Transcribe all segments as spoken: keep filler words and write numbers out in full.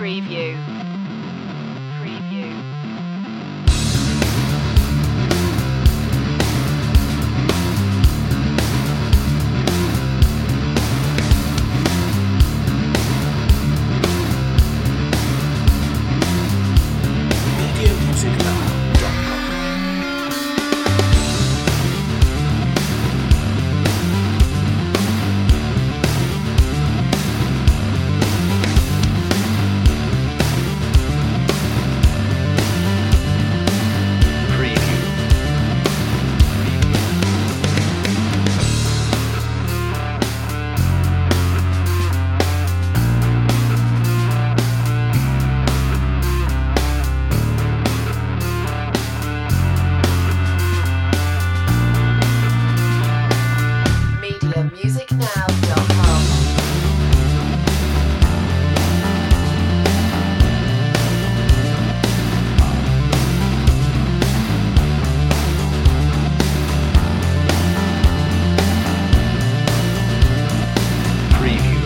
Preview. Preview. media music now dot com. media music now dot com. Preview.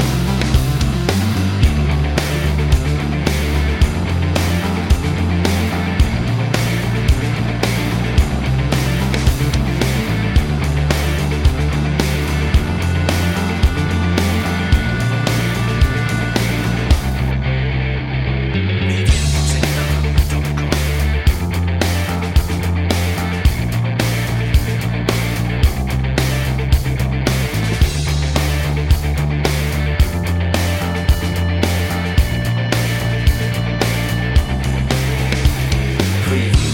media music now dot com. Preview.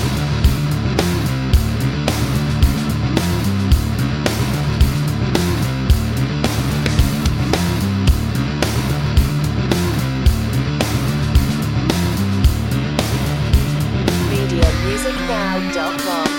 media music now dot com.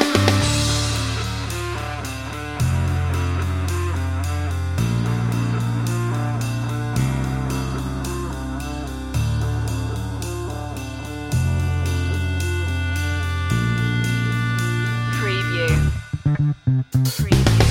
Preview. Preview.